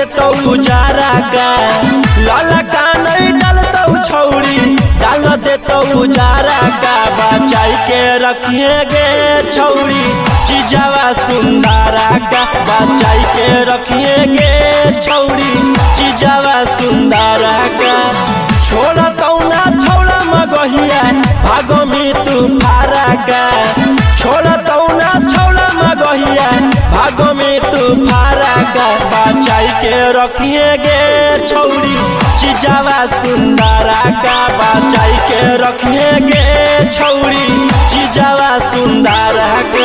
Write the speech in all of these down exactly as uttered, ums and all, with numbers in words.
देतौ उजारा का लाला का नहीं डालतौ छौरी डाल देतौ उजारा का बचाई के रखिए गे छौरी चीजवा सुंदरा का बचाई के रखिए गे छौरी चीजवा सुंदरा का छोड़ा तौना छौड़ा मगहिया भागो में तू फारा का छोड़ा तौना छौड़ा मगहिया भागो में तू फारा का बचाई के रखिए गे छौरी चीजवा सुंदरा का बचाई के रखिए गे छौरी चीजवा सुंदरा का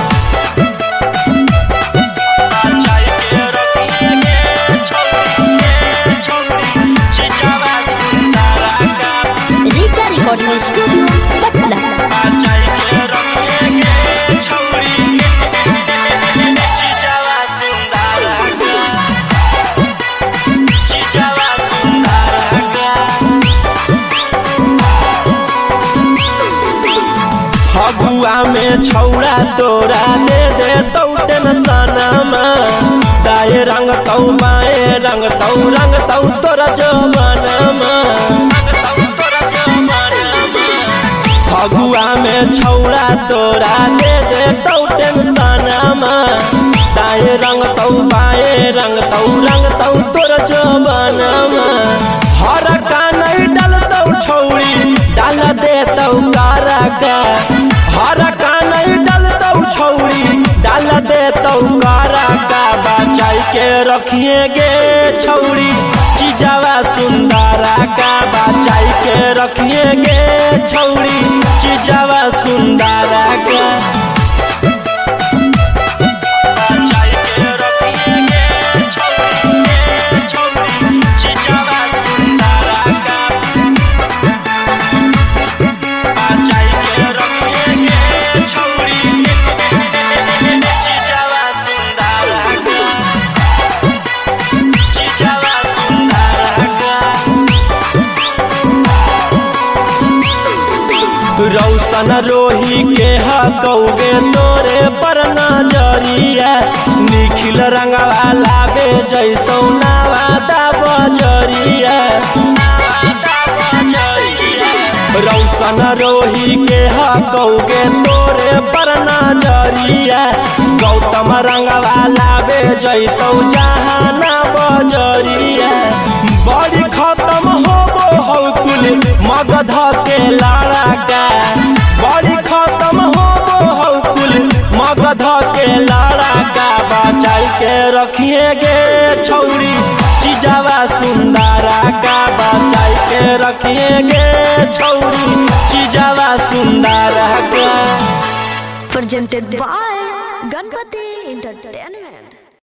स्टूडियो पटना फगुआ में छौड़ा तोरा दे दे तौ टेंशनमा दाए रंग तौ बाए रंग तौ रंग तौ तोरा जवानमा फगुआ में छौड़ा तोरा दे दे तौ टेंशनमा दाए रंग तौ बाए रंग तौ रंग तौ तोरा जवानमा हर का नहीं डालतौ छौड़ी डाल दे तौ कारा का हर का नहीं डालतौ छौड़ी डाल दे तौ कारा का बचाई के रखिए गे छौड़ी चीजवा सुंदरा का बचाई के रखिए गे छौड़ी चीजवा सुंदरा का रौशन रोही के हकौगे तोरे पर नजरिया निखिल रंगवा लाबे जैतौ नवादा बजरिया रौशन रोही के हकौगे तोरे पर नजरिया गौतम रंगवा लाबे जैतौ जहाना बजरिया बड़ी खत्म होबो हौ कुल मगध के लाड़ा का बड़ी खत्म होबो हौ कुल मगध के लाड़ा का बचाई के रखिए गे छौरी चीजवा सुंदरा का बचाई के रखिए गे छौरी चीजवा सुंदरा का प्रेजेंटेड बाय गणपति।